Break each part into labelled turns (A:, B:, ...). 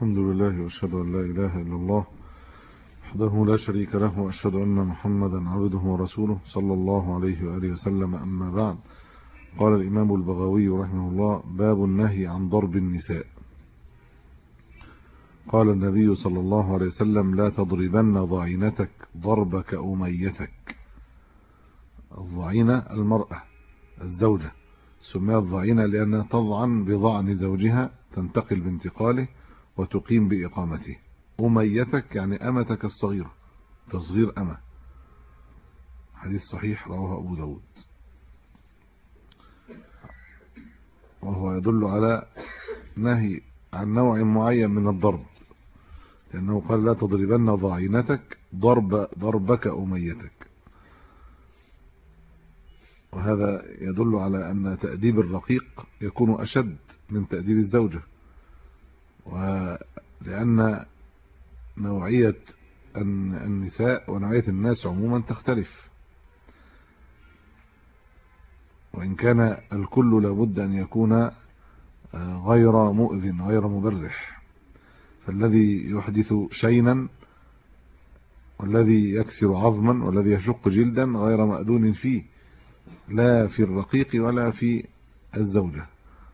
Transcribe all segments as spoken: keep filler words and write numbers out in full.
A: الحمد لله وأشهد أن لا إله إلا الله وحده لا شريك له، وأشهد أن محمدا عبده ورسوله صلى الله عليه وآله وسلم. أما بعد، قال الإمام البغوي رحمه الله: باب النهي عن ضرب النساء. قال النبي صلى الله عليه وسلم: لا تضربن ضعينتك ضربك أميتك. الضعينة المرأة الزوجة، سميت ضعينة لأنها تضعن بضعن زوجها، تنتقل بانتقاله وتقيم بإقامته. أميتك يعني أمتك الصغيرة، تصغير أمة. حديث صحيح رواه أبو داود، وهو يدل على نهي عن نوع معين من الضرب، لأنه قال: لا تضربن ضعينتك ضرب ضربك أميتك. وهذا يدل على أن تأديب الرقيق يكون أشد من تأديب الزوجة، ولأن نوعية النساء ونوعية الناس عموما تختلف، وإن كان الكل لابد أن يكون غير مؤذن غير مبرح. فالذي يحدث شينا والذي يكسر عظما والذي يشق جلدا غير مأذون فيه، لا في الرقيق ولا في الزوجة،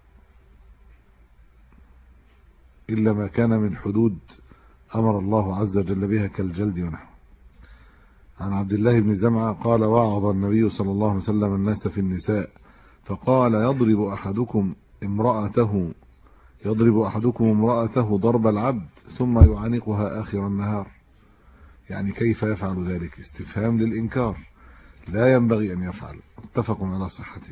A: إلا ما كان من حدود أمر الله عز وجل بها كالجلد ونحوه. عن عبد الله بن زمعة قال: وعظ النبي صلى الله عليه وسلم الناس في النساء فقال: يضرب أحدكم امرأته يضرب أحدكم امرأته ضرب العبد ثم يعانقها آخر النهار. يعني كيف يفعل ذلك؟ استفهام للإنكار، لا ينبغي أن يفعل. متفق على صحته.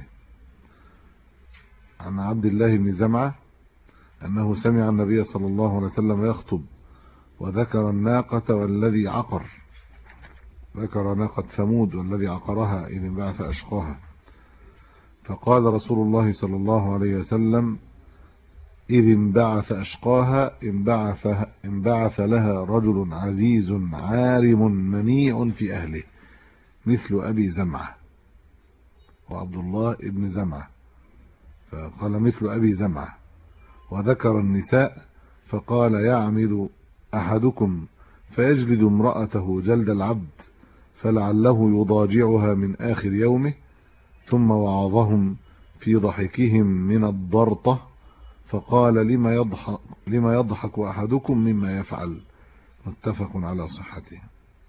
A: عن عبد الله بن زمعة أنه سمع النبي صلى الله عليه وسلم يخطب وذكر الناقة والذي عقر، ذكر ناقة ثمود والذي عقرها إذ انبعث أشقاها، فقال رسول الله صلى الله عليه وسلم: إذ انبعث أشقاها انبعث, انبعث لها رجل عزيز عارم منيع في أهله مثل أبي زمعة، وعبد الله ابن زمعة، فقال مثل أبي زمعة. وذكر النساء فقال: يعمد أحدكم فيجلد امرأته جلد العبد فلعله يضاجعها من آخر يومه، ثم وعظهم في ضحكهم من الضرطة فقال: لما يضحك, لما يضحك أحدكم مما يفعل. متفق على صحته.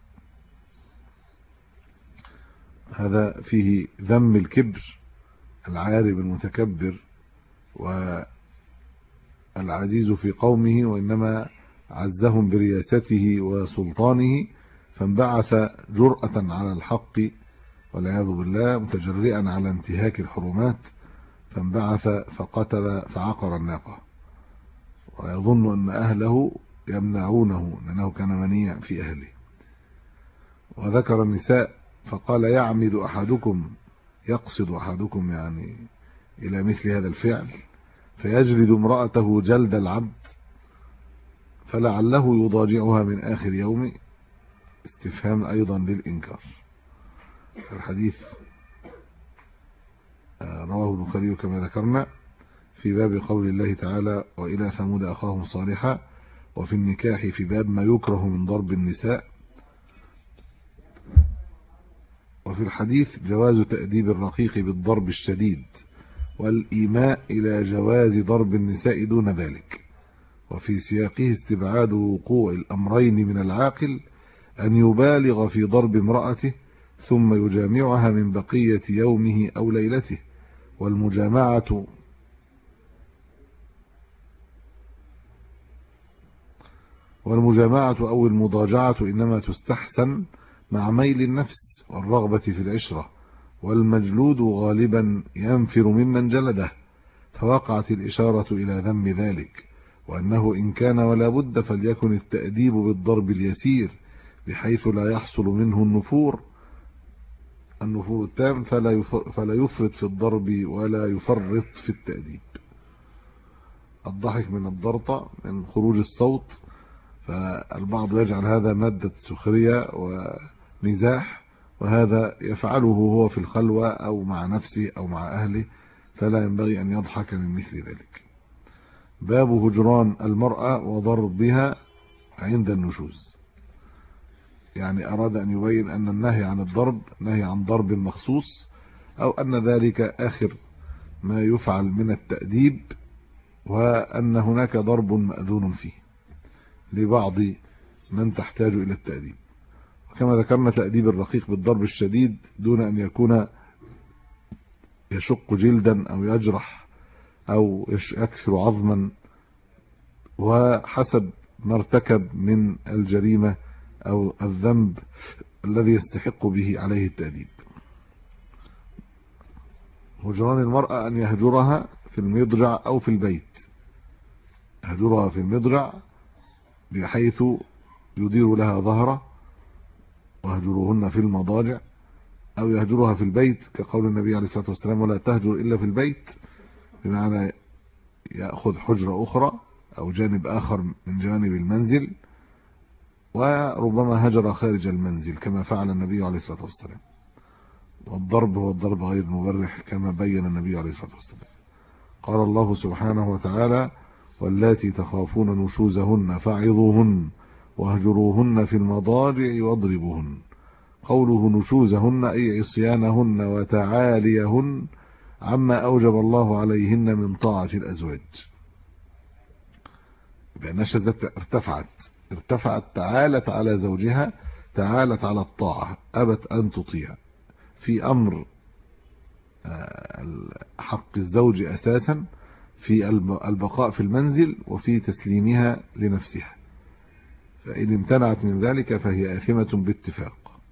A: هذا فيه ذم الكبر، العارب المتكبر والعزيز في قومه، وإنما عزهم برياسته وسلطانه، فانبعث جرأة على الحق والعياذ بالله، متجرئا على انتهاك الحرمات، فانبعث فقتل فعقر الناقة، ويظن أن أهله يمنعونه لأنه كان منيع في أهله. وذكر النساء فقال: يعمد أحدكم، يقصد أحدكم يعني إلى مثل هذا الفعل، فيجلد امرأته جلد العبد فلعله يضاجعها من آخر يوم. استفهام أيضا للإنكار. الحديث رواه البخاري كما ذكرنا في باب قول الله تعالى: وإلى ثمود أخاهم صالحا، وفي النكاح في باب ما يكره من ضرب النساء. وفي الحديث جواز تأديب الرقيق بالضرب الشديد، والإيماء إلى جواز ضرب النساء دون ذلك. وفي سياقه استبعاد وقوع الأمرين من العاقل أن يبالغ في ضرب امرأته ثم يجامعها من بقية يومه أو ليلته. والمجامعة والمجامعة أو المضاجعة إنما تستحسن مع ميل النفس والرغبة في العشرة، والمجلود غالبا ينفر ممن جلده، فوقعت الإشارة إلى ذم ذلك، وأنه إن كان ولا بد فليكن التأديب بالضرب اليسير بحيث لا يحصل منه النفور النفور التام، فلا فلا يفرط في الضرب ولا يفرط في التأديب. الضحك من الضرطة، من خروج الصوت، فالبعض يجعل هذا مادة سخرية ومزاح، وهذا يفعله هو في الخلوة أو مع نفسه أو مع أهله، فلا ينبغي أن يضحك من مثل ذلك. باب هجران المرأة وضربها عند النشوز. يعني أراد أن يبين أن النهي عن الضرب نهي عن ضرب مخصوص، أو أن ذلك آخر ما يفعل من التأديب، وأن هناك ضرب مأذون فيه لبعض من تحتاج إلى التأديب. وكما ذكرنا تأديب الرقيق بالضرب الشديد دون أن يكون يشق جلدا أو يجرح أو يكسر عظما، وحسب ما ارتكب من الجريمة أو الذنب الذي يستحق به عليه التأديب. هجران المرأة أن يهجرها في المضجع أو في البيت. يهجرها في المضجع بحيث يدير لها ظهره، وهجروهن في المضاجع، أو يهجرها في البيت كقول النبي عليه الصلاة والسلام ولا تهجر إلا في البيت، بمعنى يأخذ حجرة أخرى أو جانب آخر من جوانب المنزل، وربما هجر خارج المنزل كما فعل النبي عليه الصلاة والسلام. والضرب هو الضرب غير المبرح كما بين النبي عليه الصلاة والسلام. قال الله سبحانه وتعالى واللاتي تخافون نشوزهن فعظوهن واهجروهن في المضاجع واضربوهن. قوله نشوزهن أي عصيانهن وتعاليهن عما أوجب الله عليهن من طاعة الأزواج. نشزت ارتفعت ارتفعت تعالت على زوجها، تعالت على الطاعة، أبت أن تطيع في أمر حق الزوج أساسا، في البقاء في المنزل وفي تسليمها لنفسها، فإن امتنعت من ذلك فهي آثمة باتفاق.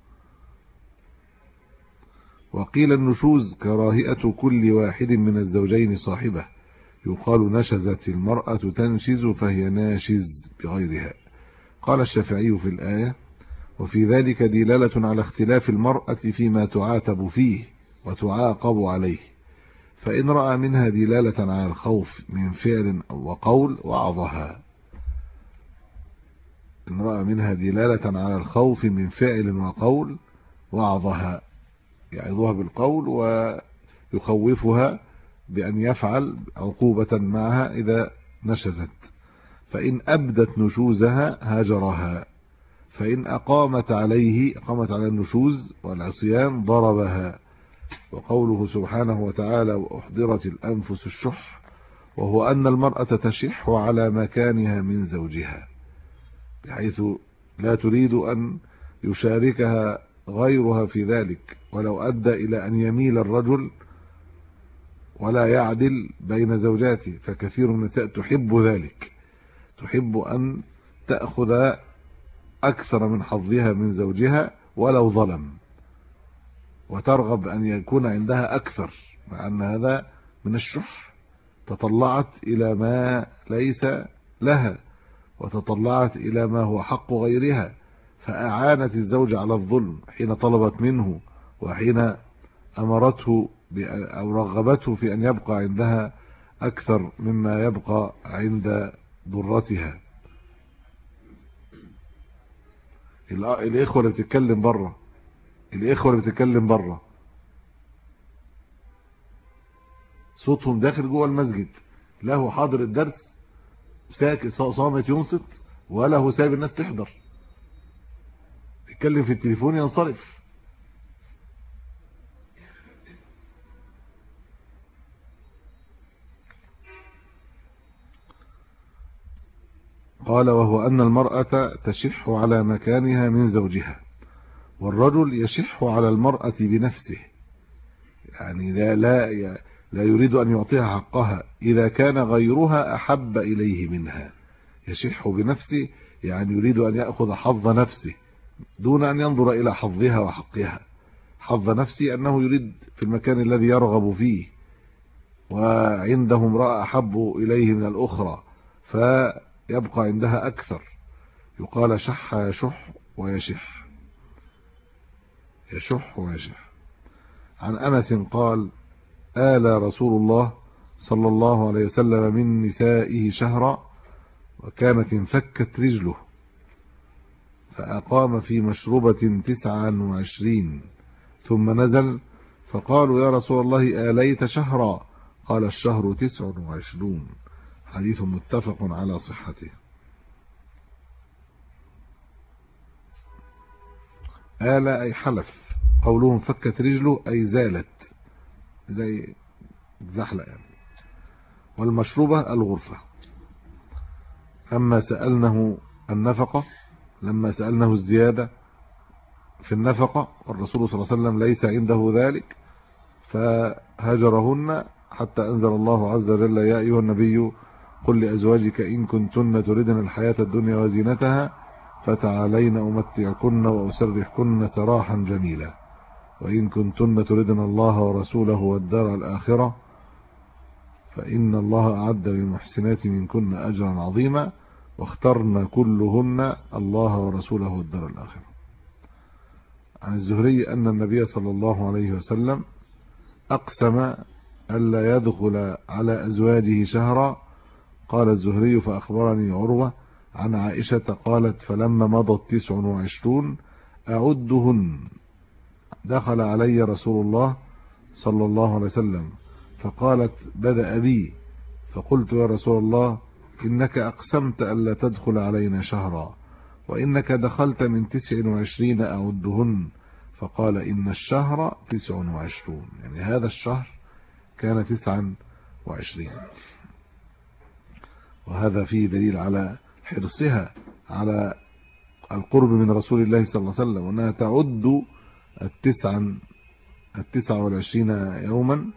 A: وقيل النشوز كراهية كل واحد من الزوجين صاحبه، يقال نشزت المرأة تنشز فهي ناشز بغيرها. قال الشافعي في الآية وفي ذلك دلالة على اختلاف المرأة فيما تعاتب فيه وتعاقب عليه، فإن رأى منها دلالة على الخوف من فعل وقول وعظها. إن رأى منها دلالة على الخوف من فعل وقول وعظها، يعظها بالقول ويخوفها بأن يفعل عقوبة معها إذا نشزت. فإن أبدت نشوزها هاجرها، فإن أقامت عليه أقامت على النشوز والعصيان ضربها. وقوله سبحانه وتعالى وأحضرت الأنفس الشح، وهو أن المرأة تشح على مكانها من زوجها، بحيث لا تريد أن يشاركها غيرها في ذلك، ولو أدى إلى أن يميل الرجل ولا يعدل بين زوجاته. فكثير من النساء تحب ذلك، تحب أن تأخذ أكثر من حظها من زوجها ولو ظلم، وترغب أن يكون عندها أكثر، مع أن هذا من الشح. تطلعت إلى ما ليس لها، وتطلعت إلى ما هو حق غيرها، فأعانت الزوج على الظلم حين طلبت منه، وحين أمرته أو رغبته في أن يبقى عندها أكثر مما يبقى عند ضرتها. الإخوة اللي بتتكلم بره الإخوة اللي بتتكلم بره صوتهم داخل جوه المسجد، لا هو حاضر الدرس ساكت صامت ينصت، ولا هو سايب الناس تحضر، يتكلم في التليفون ينصرف. قال وهو أن المرأة تشح على مكانها من زوجها، والرجل يشح على المرأة بنفسه، يعني لا, لا, لا يريد أن يعطيها حقها إذا كان غيرها أحب إليه منها. يشح بنفسه يعني يريد أن يأخذ حظ نفسه دون أن ينظر إلى حظها وحقها. حظ نفسه أنه يريد في المكان الذي يرغب فيه، وعنده امرأة أحب إليه من الأخرى فيبقى عندها أكثر. يقال شح يشح ويشح، يشح ويشح. عن أنس قال آل رسول الله صلى الله عليه وسلم من نسائه شهرا، وكانت انفكت رجله، فأقام في مشربة تسعا وعشرين، ثم نزل فقالوا يا رسول الله آليت شهرا؟ قال الشهر تسع وعشرون. حديث متفق على صحته. آل أي حلف، قولهم فكت رجله أي زالت زي زحلق يعني. والمشروبة الغرفة. أما سألنه النفقة، لما سألنه الزيادة في النفقة والرسول صلى الله عليه وسلم ليس عنده ذلك فهجرهن حتى أنزل الله عز وجل يا أيها النبي قل لأزواجك إن كنتن تردن الحياة الدنيا وزينتها فتعالين أمتعكن وأسرحكن سراحا جميلا وإن كنتن تردن الله ورسوله والدار الآخرة فإن الله أعد للمحسنات منكن أجرا عظيما واخترن كلهن الله ورسوله والدار الآخرة. عن الزهري أن النبي صلى الله عليه وسلم أقسم ألا يدخل على أزواجه شهرا. قال الزهري فأخبرني عروة عن عائشة قالت فلما مضت تسع وعشرون أعدهن دخل علي رسول الله صلى الله عليه وسلم فقالت بدأ بي فقلت يا رسول الله إنك أقسمت ألا تدخل علينا شهرا وإنك دخلت من تسع وعشرين أعدهن فقال إن الشهر تسع وعشرون، يعني هذا الشهر كان تسعا وعشرين. وهذا فيه دليل على حرصها على القرب من رسول الله صلى الله عليه وسلم وأنها تعد التسعا التسع والعشرين يوما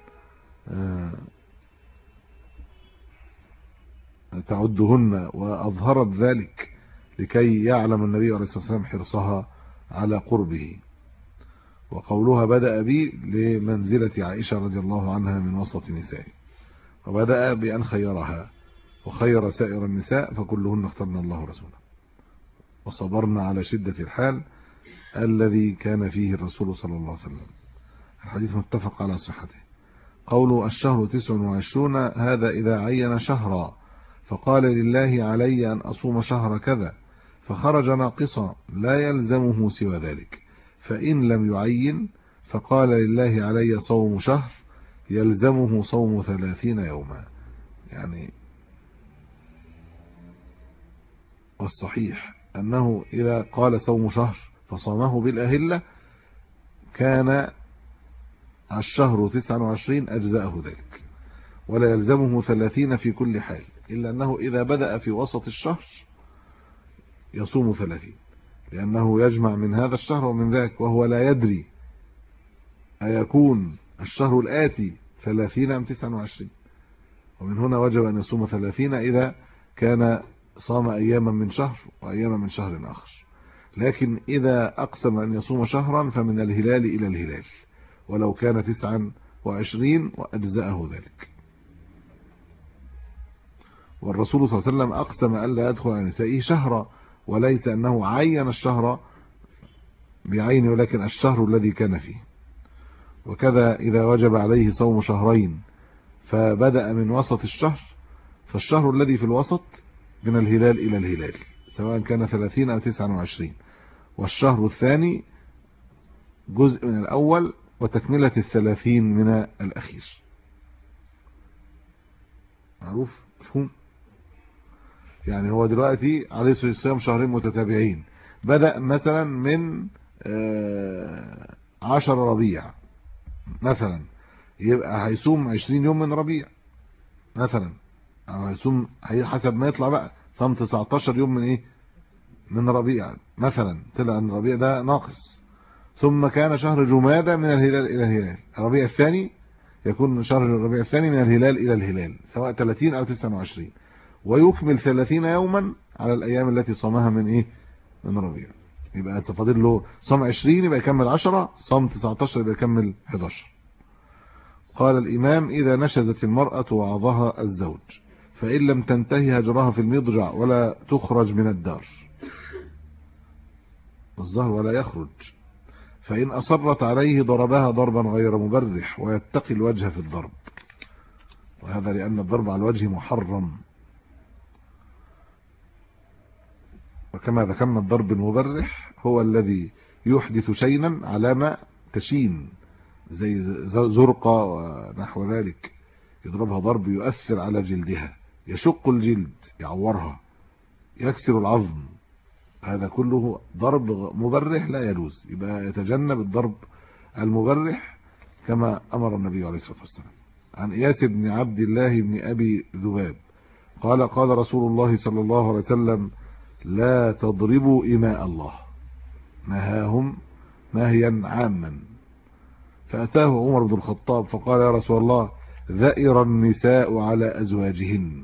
A: تعدهن وأظهرت ذلك لكي يعلم النبي عليه الصلاة والسلام حرصها على قربه. وقولها بدأ بي لمنزلة عائشة رضي الله عنها من وسط نسائه، وبدأ بأن خيرها وخير سائر النساء فكلهن اخترنا الله ورسوله وصبرنا على شدة الحال الذي كان فيه الرسول صلى الله عليه وسلم. الحديث متفق على صحته. قوله الشهر تسع وعشرون هذا إذا عين شهرا فقال لله علي أن أصوم شهر كذا فخرج ناقصا لا يلزمه سوى ذلك، فإن لم يعين فقال لله علي صوم شهر يلزمه صوم ثلاثين يوما. يعني والصحيح أنه إذا قال صوم شهر فصامه بالأهلة كان الشهر تسع وعشرين أجزاءه ذلك ولا يلزمه ثلاثين في كل حال، إلا أنه إذا بدأ في وسط الشهر يصوم ثلاثين لأنه يجمع من هذا الشهر ومن ذاك وهو لا يدري أيكون الشهر الآتي ثلاثين أم تسع وعشرين، ومن هنا وجب أن يصوم ثلاثين إذا كان صام أياما من شهر وأياما من شهر آخر. لكن إذا أقسم أن يصوم شهرا فمن الهلال إلى الهلال ولو كان تسعا وعشرين وأجزاءه ذلك. والرسول صلى الله عليه وسلم أقسم ألا يدخل على نسائه شهرا وليس أنه عين الشهر بعينه ولكن الشهر الذي كان فيه. وكذا إذا وجب عليه صوم شهرين فبدأ من وسط الشهر فالشهر الذي في الوسط من الهلال إلى الهلال سواء كان ثلاثين أو تسعة وعشرين، والشهر الثاني جزء من الأول وتكملة الثلاثين من الأخير. معروف مفهوم؟ يعني هو دلوقتي عليه صيام شهرين متتابعين بدأ مثلا من عشر ربيع مثلا يبقى هيصوم عشرين يوم من ربيع مثلا، او هيصوم حسب ما يطلع بقى صام تسعتاشر يوم من ايه من ربيع مثلا، طلع ان ربيع ده ناقص. ثم كان شهر جمادى من الهلال الى الهلال، الربيع الثاني يكون شهر الربيع الثاني من الهلال الى الهلال سواء ثلاثين او تسعة وعشرين، ويكمل ثلاثين يوما على الايام التي صامها من ايه من ربيع. يبقى فاضل له صام عشرين يبقى يكمل عشرة، صام تسعتاشر يبقى يكمل حداشر. قال الإمام إذا نشزت المرأة وعظها الزوج فإن لم تنتهي هجرها في المضجع ولا تخرج من الدار، الظهر ولا يخرج، فإن أصرت عليه ضربها ضربا غير مبرح ويتقي الوجه في الضرب، وهذا لأن الضرب على الوجه محرم، وكما ذكرنا الضرب المبرح هو الذي يحدث شينا علامة تشين زي زرقة ونحو ذلك، يضربها ضرب يؤثر على جلدها يشق الجلد يعورها يكسر العظم، هذا كله ضرب مبرح لا يجوز، يبقى يتجنب الضرب المبرح كما أمر النبي عليه الصلاة والسلام. عن إياس بن عبد الله بن أبي ذباب قال قال رسول الله صلى الله عليه وسلم لا تضربوا إماء الله، نهاهم نهيا عاما. فأتاه عمر بن الخطاب فقال يا رسول الله ذئر النساء على أزواجهن،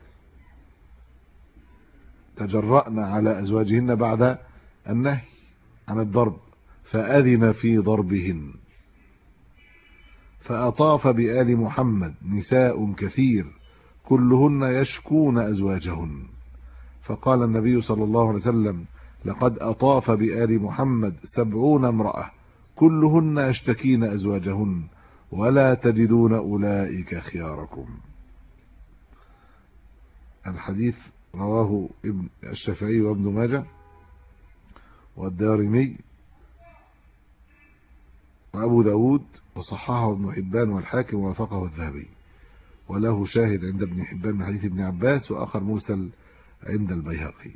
A: تجرأن على أزواجهن بعد النهي عن الضرب، فأذن في ضربهن. فأطاف بآل محمد نساء كثير كلهن يشكون أزواجهن، فقال النبي صلى الله عليه وسلم لقد أطاف بآل محمد سبعون امرأة كلهن يشتكين أزواجهن ولا تجدون أولئك خياركم. الحديث رواه ابن الشافعي وابن ماجه والدارمي وأبو داود وصححه ابن حبان والحاكم ووافقه الذهبي، وله شاهد عند ابن حبان من حديث ابن عباس وآخر مرسل عند البيهقي.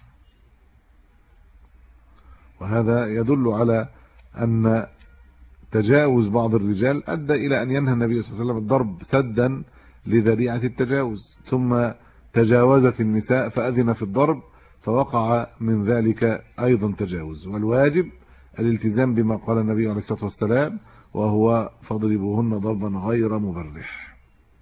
A: وهذا يدل على أن تجاوز بعض الرجال أدى إلى أن ينهى النبي صلى الله عليه وسلم الضرب سدا لذريعة التجاوز، ثم تجاوزت النساء فأذن في الضرب فوقع من ذلك أيضا تجاوز. والواجب الالتزام بما قال النبي عليه الصلاة والسلام وهو فاضربوهن ضربا غير مبرح.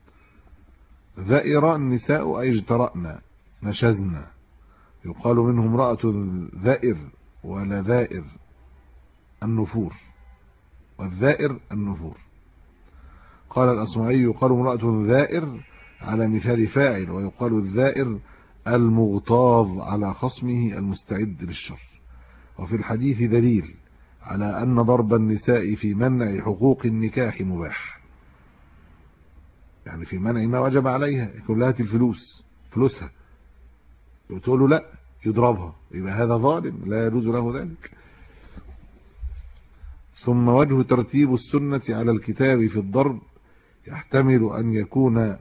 A: ذئر النساء أي اجترأن نشزن، يقال منهم امرأة ذئر ولا ذائر النفور، والذائر النفور. قال الأصمعي يقال امرأة ذائر على مثال فاعل، ويقال الذائر المغتاظ على خصمه المستعد للشر. وفي الحديث دليل على أن ضرب النساء في منع حقوق النكاح مباح، يعني في منع ما وجب عليها، يقول لها الفلوس فلوسها تقول له لا يضربها، يبقى هذا ظالم لا يجوز له ذلك. ثم وجه ترتيب السنة على الكتاب في الضرب يحتمل أن يكون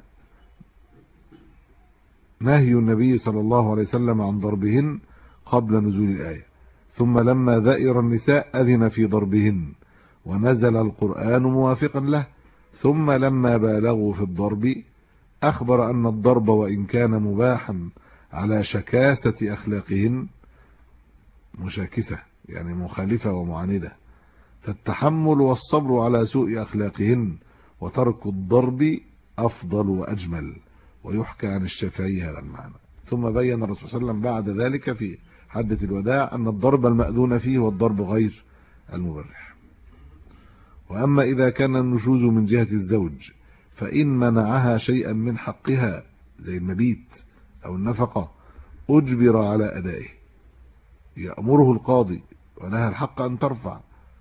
A: نهي النبي صلى الله عليه وسلم عن ضربهن قبل نزول الآية، ثم لما ذئر النساء أذن في ضربهن ونزل القرآن موافقا له، ثم لما بالغوا في الضرب أخبر أن الضرب وإن كان مباحا على شكاسة أخلاقهن مشاكسة يعني مخالفة ومعاندة، فالتحمل والصبر على سوء أخلاقهن وترك الضرب أفضل وأجمل. ويحكى عن الشافعي هذا المعنى. ثم بين الرسول صلى الله عليه وسلم بعد ذلك في حدة الوداع أن الضرب المأذون فيه والضرب غير المبرح. وأما إذا كان النشوز من جهة الزوج فإن منعها شيئا من حقها زي المبيت أو النفقة أجبر على أدائه، يأمره القاضي ولها الحق أن ترفع،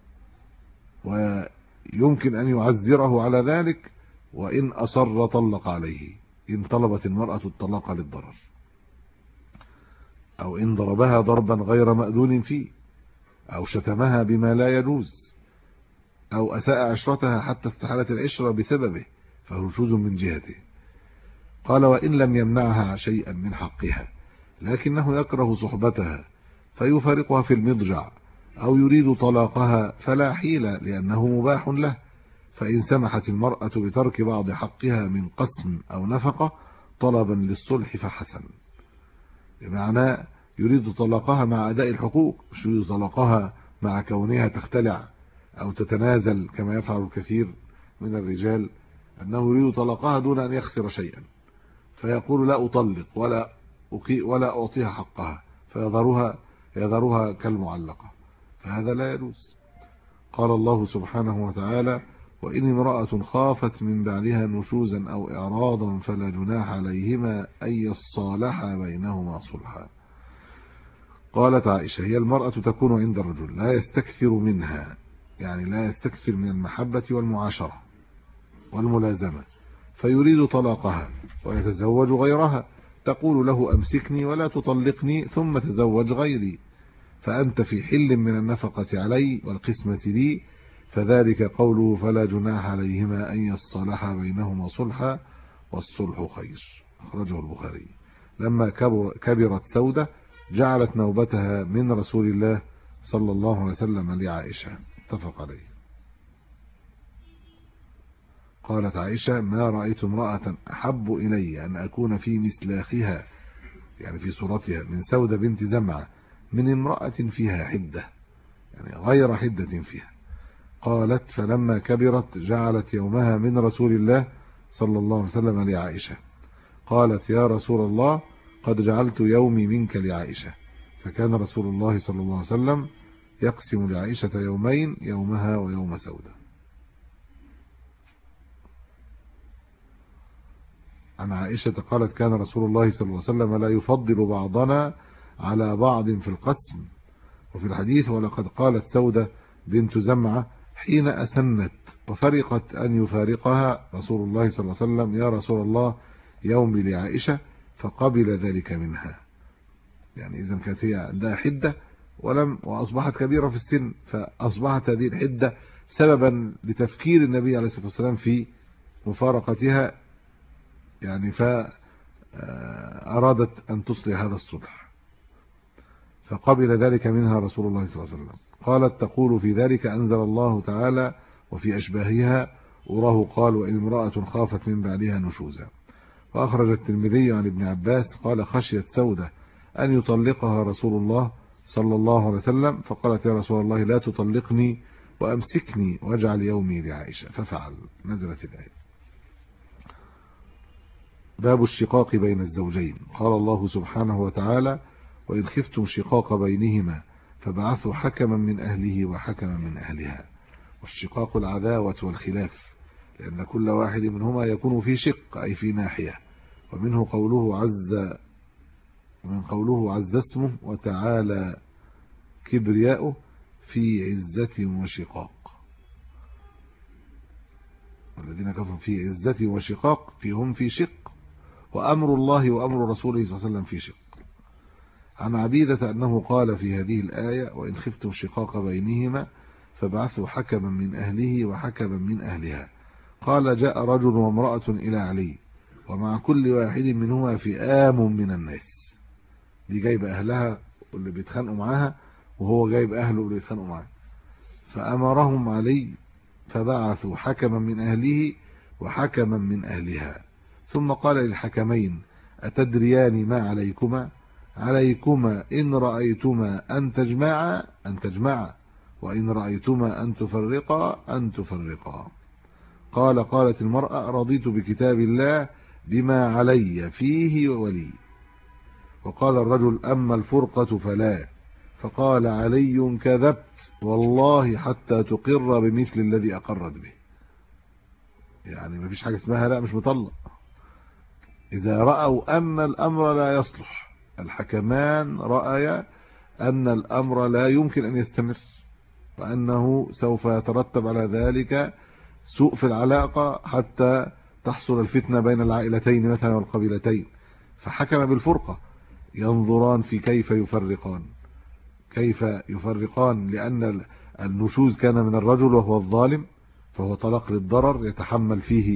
A: ويمكن أن يعذره على ذلك، وإن أصر طلق عليه إن طلبت المرأة الطلاق للضرر، أو إن ضربها ضربا غير مأذون فيه، أو شتمها بما لا يجوز، أو أساء عشرتها حتى استحالت العشرة بسببه، فهو نشوز من جهته. قال وإن لم يمنعها شيئا من حقها لكنه يكره صحبتها فيفارقها في المضجع أو يريد طلاقها فلا حيلة لأنه مباح له، فإن سمحت المرأة بترك بعض حقها من قسم أو نفقة طلبا للصلح فحسن. بمعنى يريد طلاقها مع أداء الحقوق، مش يريد طلاقها مع كونها تختلع أو تتنازل كما يفعل الكثير من الرجال، أنه يريد طلاقها دون أن يخسر شيئا، فيقول لا أطلق ولا أقي ولا أعطيها حقها فيذرها يذرها كالمعلقة، فهذا لا يجوز. قال الله سبحانه وتعالى وإن امرأة خافت من بعدها نشوزا أو إعراضا فلا جناح عليهما أن يصالحا بينهما صلحا. قالت عائشة هي المرأة تكون عند الرجل لا يستكثر منها، يعني لا يستكثر من المحبة والمعاشرة والملازمة، فيريد طلاقها ويتزوج غيرها، تقول له أمسكني ولا تطلقني ثم تزوج غيري، فأنت في حل من النفقة علي والقسمة لي، فذلك قوله فلا جناح عليهما أن يصالحا بينهما صلحا والصلح خير. أخرجه البخاري. لما كبرت سودة جعلت نوبتها من رسول الله صلى الله عليه وسلم لعائشة، اتفق عليه. قالت عائشة: ما رأيت امرأة أحب إلي أن أكون في مسلاخها، يعني في صورتها، من سودة بنت زمعة من امرأة فيها حدة، يعني غير حدة فيها. قالت: فلما كبرت جعلت يومها من رسول الله صلى الله عليه وسلم لعائشة. قالت: يا رسول الله، قد جعلت يومي منك لعائشة. فكان رسول الله صلى الله عليه وسلم يقسم لعائشة يومين، يومها ويوم سودة. عن عائشة قالت: كان رسول الله صلى الله عليه وسلم لا يفضل بعضنا على بعض في القسم. وفي الحديث: ولقد قالت سودة بنت زمعة حين أسنت وفرقت أن يفارقها رسول الله صلى الله عليه وسلم: يا رسول الله، يومي لعائشة. فقبل ذلك منها. يعني إذن كانت هي عندها حدة ولم وأصبحت كبيرة في السن، فأصبحت هذه الحدة سببا لتفكير النبي عليه الصلاة والسلام في مفارقتها، يعني فأرادت أن تصلح هذا الصلح، فقبل ذلك منها رسول الله صلى الله عليه وسلم. قالت: تقول في ذلك أنزل الله تعالى: وفي أشباهها أراه قال: وإن امرأة خافت من بعدها نشوزا. وأخرج الترمذي عن ابن عباس قال: خشيت سودة أن يطلقها رسول الله صلى الله عليه وسلم، فقالت: يا رسول الله، لا تطلقني وأمسكني واجعل يومي لعائشة، ففعل. نزلت الآية. باب الشقاق بين الزوجين. قال الله سبحانه وتعالى: وإن خفتم شقاق بينهما فبعثوا حكما من أهله وحكما من أهلها. والشقاق العداوة والخلاف، لأن كل واحد منهما يكون في شق، أي في ناحية. ومنه قوله عز ومن قوله عز اسمه وتعالى كبرياؤه في عزة وشقاق. والذين كفروا في عزة وشقاق، فيهم في شق، وأمر الله وأمر رسوله صلى الله عليه وسلم في شق. عن عبيدة أنه قال في هذه الآية: وإن خفتم شقاق بينهما فبعثوا حكما من أهله وحكما من أهلها. قال: جاء رجل وامرأة إلى علي، ومع كل واحد منهما فئام من الناس. دي جايب أهلها واللي بيتخانقوا معاها، وهو جايب أهله واللي بيتخانقوا معاه. فأمرهم علي فبعثوا حكما من أهله وحكما من أهلها، ثم قال للحكمين: أتدريان ما عليكما؟ عليكما إن رأيتما أن تجمعا أن تجمعا وإن رأيتما أن تفرقا أن تفرقا. قال: قالت المرأة: رضيت بكتاب الله بما علي فيه ولي. وقال الرجل: أما الفرقة فلا. فقال علي: كذبت والله حتى تقر بمثل الذي أقرت به. يعني ما فيش حاجة اسمها لا مش مطلق. إذا رأوا أن الأمر لا يصلح، الحكمان رأيا أن الأمر لا يمكن أن يستمر، وأنه سوف يترتب على ذلك سوء في العلاقة حتى تحصل الفتنة بين العائلتين مثلا والقبيلتين، فحكم بالفرقة. ينظران في كيف يفرقان كيف يفرقان لأن النشوز كان من الرجل وهو الظالم، فهو طلاق للضرر يتحمل فيه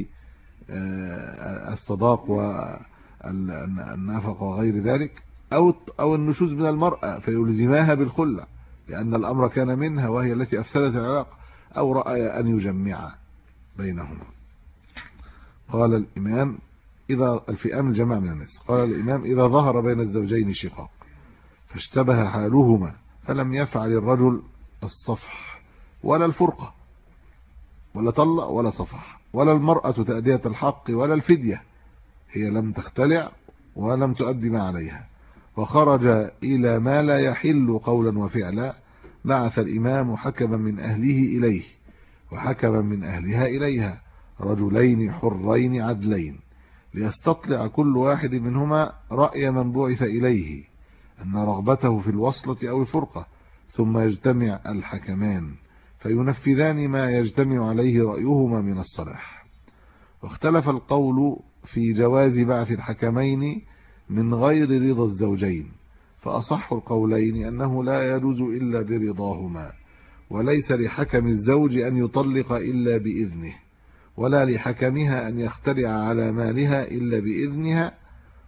A: الصداق والنفقة وغير ذلك، أو أو النشوز من المرأة فيلزماها بالخلع لأن الأمر كان منها وهي التي أفسدت العلاقة، أو رأي أن يجمع بينهما. قال الإمام: إذا الفئام الجماعة من الناس. قال الإمام: إذا ظهر بين الزوجين شقاق فاشتبه حالهما فلم يفعل الرجل الصفح ولا الفرقة ولا طلق ولا صفح، ولا المرأة تأدية الحق ولا الفدية، هي لم تختلع ولم تؤدي ما عليها، وخرج إلى ما لا يحل قولا وفعلا، بعث الإمام حكما من أهله إليه وحكما من أهلها إليها، رجلين حرين عدلين، ليستطلع كل واحد منهما رأي من بعث إليه أن رغبته في الوصلة أو الفرقة، ثم يجتمع الحكمان فينفذان ما يجتمع عليه رأيهما من الصلاح. واختلف القول في جواز بعث الحكمين من غير رضا الزوجين، فأصح القولين أنه لا يجوز إلا برضاهما، وليس لحكم الزوج أن يطلق إلا بإذنه، ولا لحكمها أن يخترع على مالها إلا بإذنها،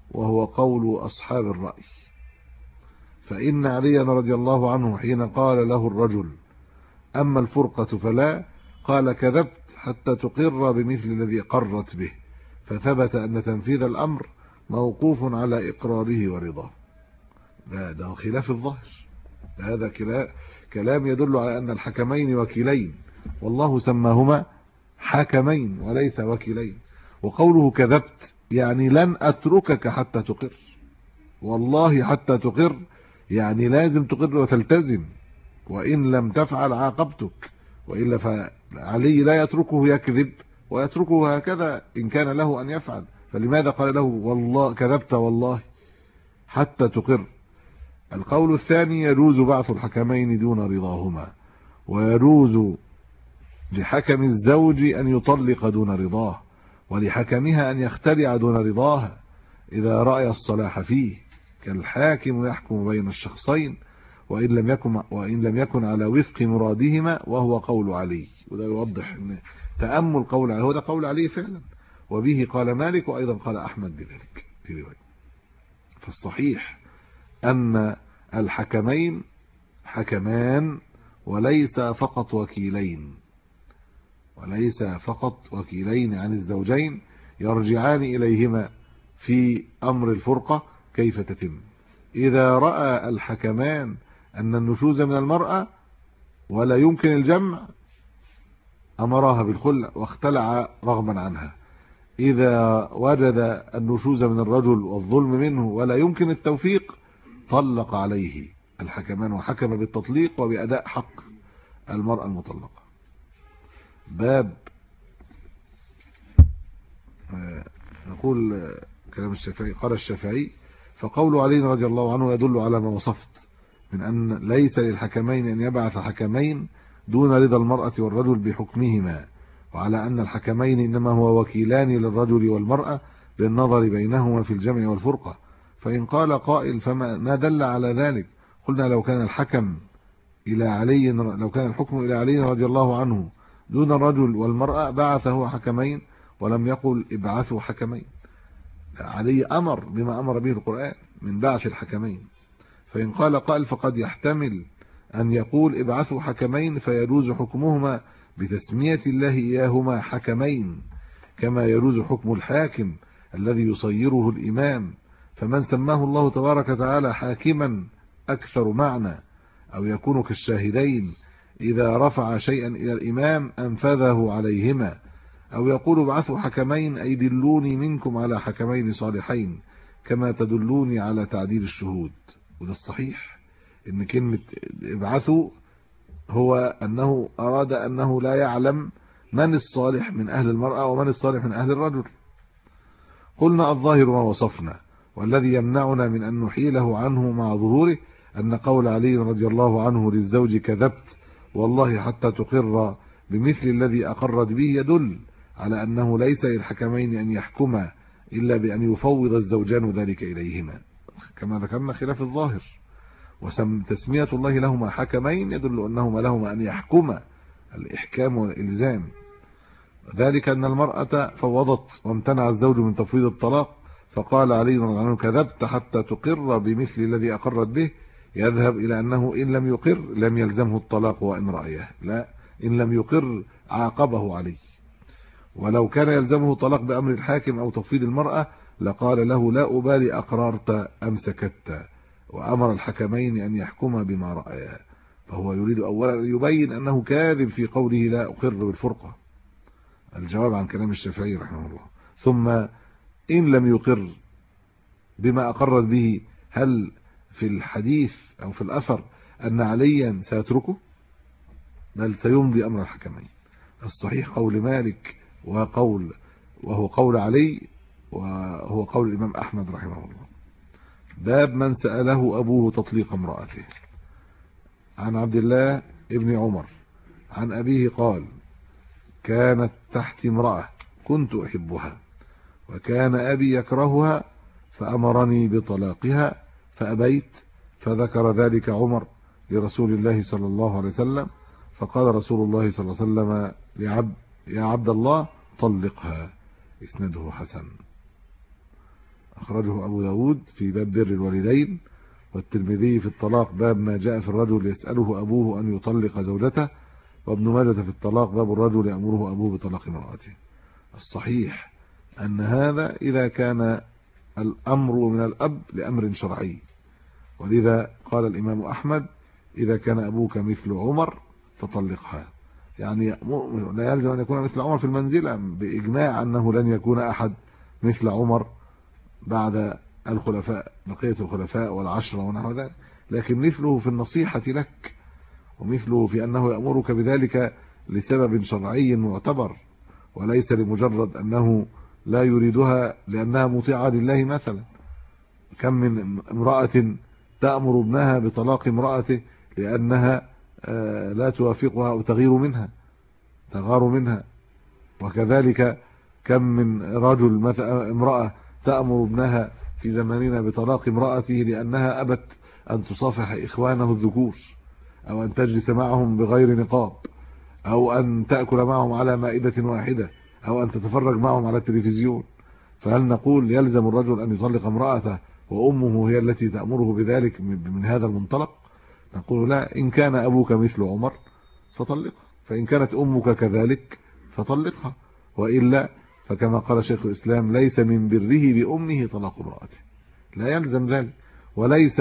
A: وهو قول أصحاب الرأي. فإن عليا رضي الله عنه حين قال له الرجل أما الفرقة فلا، قال كذبت حتى تقر بمثل الذي قرت به، فثبت أن تنفيذ الأمر موقوف على إقراره ورضاه. ده, ده خلاف الظاهر، هذا كلام يدل على أن الحكمين وكيلين، والله سماهما حكمين وليس وكيلين. وقوله كذبت يعني لن أتركك حتى تقر، والله حتى تقر يعني لازم تقر وتلتزم، وإن لم تفعل عاقبتك، وإلا فعلي لا يتركه يكذب ويتركه هكذا إن كان له أن يفعل. فلماذا قال له والله كذبت والله حتى تقر؟ القول الثاني يجوز بعث الحكمين دون رضاهما، ويجوز لحكم الزوج أن يطلق دون رضاه، ولحكمها أن يختلع دون رضاها إذا رأي الصلاح فيه، كالحاكم يحكم بين الشخصين وإن لم يكن وإن لم يكن على وفق مرادهما، وهو قول علي. وده يوضح ان تأمل قول علي، هو ده قول علي فعلا، وبه قال مالك وأيضا قال أحمد بذلك في رواية. فالصحيح أن الحكمين حكمان وليس فقط وكيلين، وليس فقط وكيلين عن الزوجين يرجعان إليهما في أمر الفرقة كيف تتم. إذا رأى الحكمان أن النشوز من المرأة ولا يمكن الجمع أمرها بالخلع واختلع رغما عنها. إذا وجد النشوز من الرجل والظلم منه ولا يمكن التوفيق طلق عليه الحكمان وحكم بالتطليق وبأداء حق المرأة المطلقة. باب نقول كلام الشافعي، قال الشافعي فقول علي رضي الله عنه يدل على ما وصفت من أن ليس للحكمين أن يبعث حكمين دون رضا المرأة والرجل بحكمهما، وعلى أن الحكمين إنما هو وكيلان للرجل والمرأة بالنظر بينهما في الجمع والفرقة. فإن قال قائل فما ما دل على ذلك؟ قلنا لو كان الحكم إلى علي لو كان الحكم إلى علي رضي الله عنه دون الرجل والمرأة بعثه حكمين ولم يقل ابعثوا حكمين. علي أمر بما أمر به القرآن من بعث الحكمين. فإن قال قائل فقد يحتمل أن يقول ابعثوا حكمين فيجوز حكمهما بتسمية الله إياهما حكمين، كما يجوز حكم الحاكم الذي يصيره الإمام، فمن سماه الله تبارك وتعالى حاكما أكثر معنى، أو يكون كالشاهدين إذا رفع شيئا إلى الإمام أنفذه عليهما، أو يقول ابعثوا حكمين أي دلوني منكم على حكمين صالحين كما تدلوني على تعديل الشهود. وده الصحيح إن كلمة ابعثوا هو أنه أراد أنه لا يعلم من الصالح من أهل المرأة ومن الصالح من أهل الرجل. قلنا الظاهر ما وصفنا، والذي يمنعنا من أن نحيله عنه مع ظهوره أن قول علي رضي الله عنه للزوج كذبت والله حتى تقر بمثل الذي أقرت به يدل على أنه ليس للحكمين أن يحكما إلا بأن يفوض الزوجان ذلك إليهما، كما ذكرنا خلاف الظاهر. وتسمية الله لهما حكمين يدل أنهما لهما أن يحكما الإحكام والإلزام، ذلك أن المرأة فوضت وامتنع الزوج من تفويض الطلاق، فقال علي رضي الله عنه كذبت حتى تقر بمثل الذي أقرت به، يذهب إلى أنه إن لم يقر لم يلزمه الطلاق وإن رأيه، لا، إن لم يقر عاقبه عليه. ولو كان يلزمه طلاق بأمر الحاكم أو تفويض المرأة لقال له لا أبالي أقررت أم سكت، وأمر الحكمين أن يحكما بما رأيا. فهو يريد أولا يبين أنه كاذب في قوله لا أقر بالفرقة، الجواب عن كلام الشافعي رحمه الله. ثم إن لم يقر بما أقرت به، هل في الحديث أو في الأثر أن عليا سيتركه؟ بل سيمضي أمر الحكمين. الصحيح قول مالك وقول وهو قول علي وهو قول الإمام أحمد رحمه الله. باب من سأله أبوه تطليق امرأته. عن عبد الله ابن عمر عن أبيه قال كانت تحت امرأة كنت أحبها وكان أبي يكرهها فأمرني بطلاقها فأبيت، فذكر ذلك عمر لرسول الله صلى الله عليه وسلم، فقال رسول الله صلى الله عليه وسلم لعبد يا عبد الله طلقها. اسنده حسن. أخرجه أبو داود في باب بر الوالدين، والترمذي في الطلاق باب ما جاء في الرجل يسأله أبوه أن يطلق زوجته، وابن ماجه في الطلاق باب الرجل يأمره أبوه بطلاق امرأته. الصحيح أن هذا إذا كان الأمر من الأب لأمر شرعي، ولذا قال الإمام أحمد إذا كان أبوك مثل عمر فطلقها، يعني لا يلزم أن يكون مثل عمر في المنزلة، بإجماع أنه لن يكون أحد مثل عمر بعد الخلفاء بقية الخلفاء والعشرة ونحو ذلك، لكن مثله في النصيحة لك، ومثله في أنه يأمرك بذلك لسبب شرعي معتبر، وليس لمجرد أنه لا يريدها لأنها مطيعة لله. مثلا كم من امرأة تأمر ابنها بطلاق امرأته لأنها لا توافقها أو تغير منها تغار منها، وكذلك كم من رجل مثلا امرأة تأمر ابنها في زماننا بطلاق امرأته لأنها أبت أن تصافح إخوانه الذكور، أو أن تجلس معهم بغير نقاب، أو أن تأكل معهم على مائدة واحدة، أو أن تتفرج معهم على التلفزيون. فهل نقول يلزم الرجل أن يطلق امرأته وأمه هي التي تأمره بذلك من هذا المنطلق؟ نقول لا، إن كان أبوك مثل عمر فطلقها، فإن كانت أمك كذلك فطلقها، وإلا فكما قال شيخ الإسلام ليس من بره بأمه طلاق امرأته، لا يلزم ذلك. وليس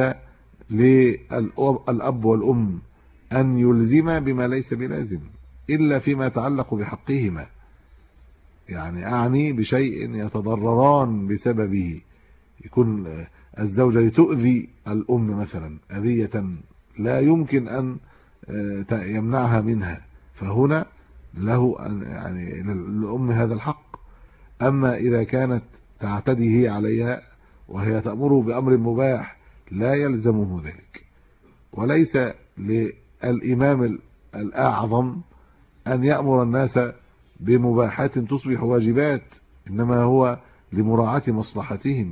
A: للأب والأم أن يلزم بما ليس بلازم إلا فيما يتعلق بحقهما، يعني أعني بشيء يتضرران بسببه، يكون الزوجة تؤذي الأم مثلا أذية لا يمكن أن يمنعها منها، فهنا له أن يعني للأم هذا الحق. أما إذا كانت تعتدي هي عليها وهي تأمره بأمر مباح لا يلزمه ذلك. وليس للإمام الأعظم أن يأمر الناس بمباحات تصبح واجبات، إنما هو لمراعاة مصلحتهم.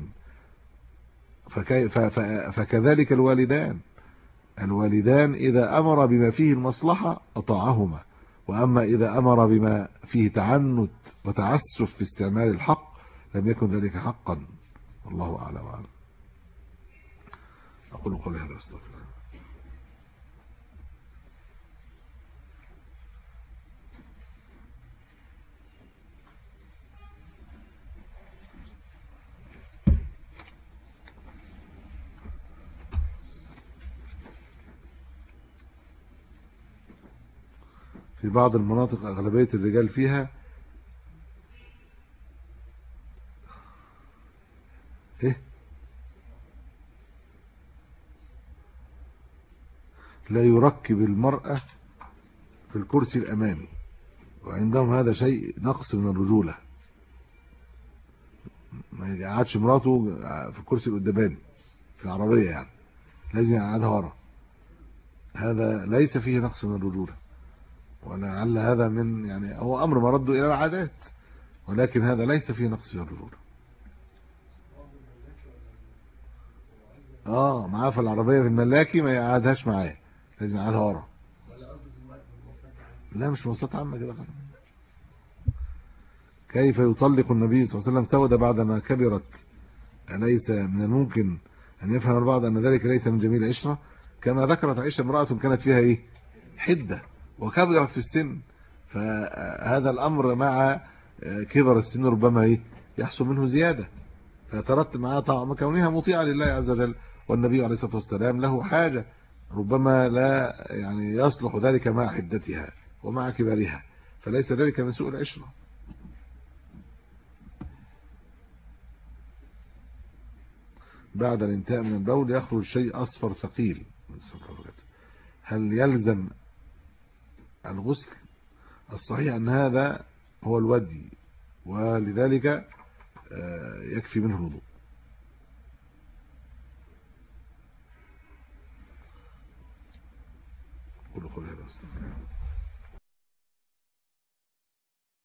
A: فكذلك الوالدان الوالدان إذا أمر بما فيه المصلحة أطاعهما، وأما إذا أمر بما فيه تعنت وتعسف في استعمال الحق لم يكن ذلك حقا. والله أعلم وأعلم. أقول قولي هذا واستغفر. في بعض المناطق أغلبية الرجال فيها إيه؟ لا يركب المرأة في الكرسي الأمامي، وعندهم هذا شيء نقص من الرجولة، ما يقعدش مراته في الكرسي القداماني في العربية، يعني لازم يقعدها ورا. هذا ليس فيه نقص من الرجولة، ولعل هذا من يعني هو أمر مرده إلى العادات، ولكن هذا ليس فيه نقص من الرجولة. اه معاه في العربية في الملاكي ما يقعدهاش معاه، لازم يقعدها ورا. لا مش مواصلات عامة كده. كيف يطلق النبي صلى الله عليه وسلم سودة بعدما كبرت؟ أليس من الممكن أن يفهم البعض أن ذلك ليس من جميل العشرة؟ كما ذكرت عائشة امرأة كانت فيها إيه حدة وكبرت في السن، فهذا الأمر مع كبر السن ربما إيه يحصل منه زيادة، فيترتب معها طعم كونها مطيعة لله عز وجل، والنبي عليه الصلاة والسلام له حاجة ربما لا يعني يصلح ذلك مع حدتها ومع كبرها، فليس ذلك من سوء العشرة. بعد الانتهاء من البول يخرج شيء أصفر ثقيل، هل يلزم الغسل؟ الصحيح أن هذا هو الودي، ولذلك يكفي منه الوضوء. قولوا قولوا هذا.